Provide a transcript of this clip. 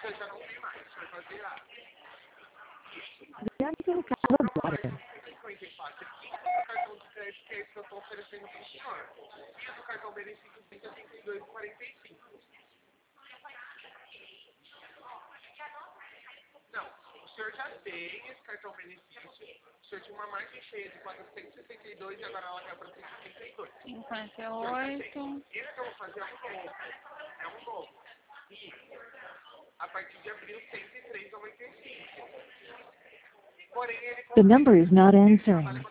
já não tem mais, o senhor vai zerar. Já tem casa agora. 54 aqui, o cartão de crédito que é esse que eu estou oferecendo para o senhor. E o do cartão benefício 32,45. Não, o senhor já tem esse cartão benefício. O senhor tinha uma margem cheia de 462 e agora ela caiu para 162. 58. Esse que eu vou fazer é um novo. É um novo. E a partir de abril, 103,95. Porém, ele The number is not answering.